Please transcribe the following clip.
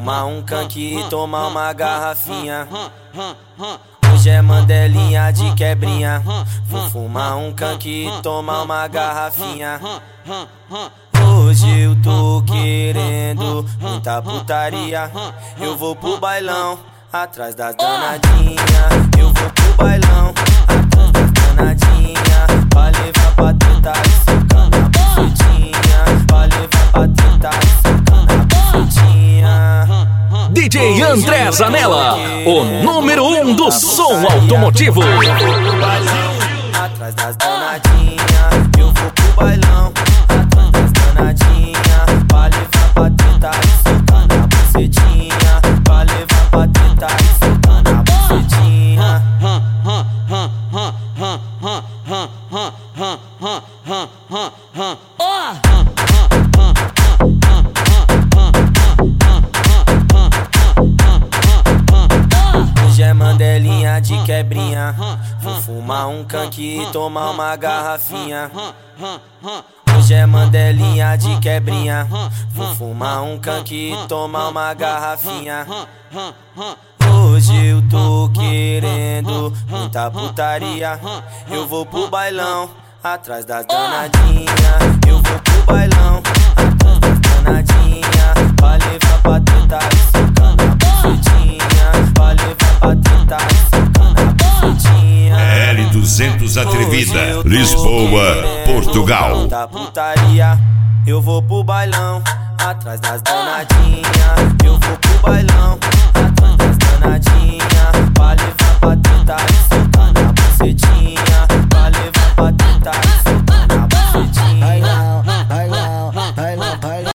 fumar um canque e tomar uma garrafinha. Hoje é mandelinha de quebrinha. Vou fumar um canque e tomar uma garrafinha. Hoje eu tô querendo muita putaria. Eu vou pro bailão, atrás das danadinhas. Eu vou pro bailão, atrás das danadinhas. Pra levar pra treta e socar na bucetinha. Pra levar pra treta e socar na bucetinha. DJ André Zanella, o número 1 do som automotivo. Eu vou pro bailão, atrás das danadinhas. Eu vou pro bailão, atrás das danadinhas. Pra levar pra treta e socar na bucetinha. Pra levar pra treta e socar na bucetinha. Hoje é mandelinha de quebrinha. Vou fumar um canque e tomar uma garrafinha. Hoje é mandelinha de quebrinha. Vou fumar um canque e tomar uma garrafinha. Hoje eu tô querendo muita putaria. Eu vou pro bailão, atrás das danadinhas. Eu vou pro bailão, atrás das danadinhas. Pra levar pra treta e socar na bucetinha. Pra levar pra treta e socar na bucetinha. L200 Atrevida, Lisboa, Portugal. Muita putaria. Eu vou pro bailão, atrás das danadinhas. Eu vou pro bailão, atrás das danadinhas. Pra levar pra treta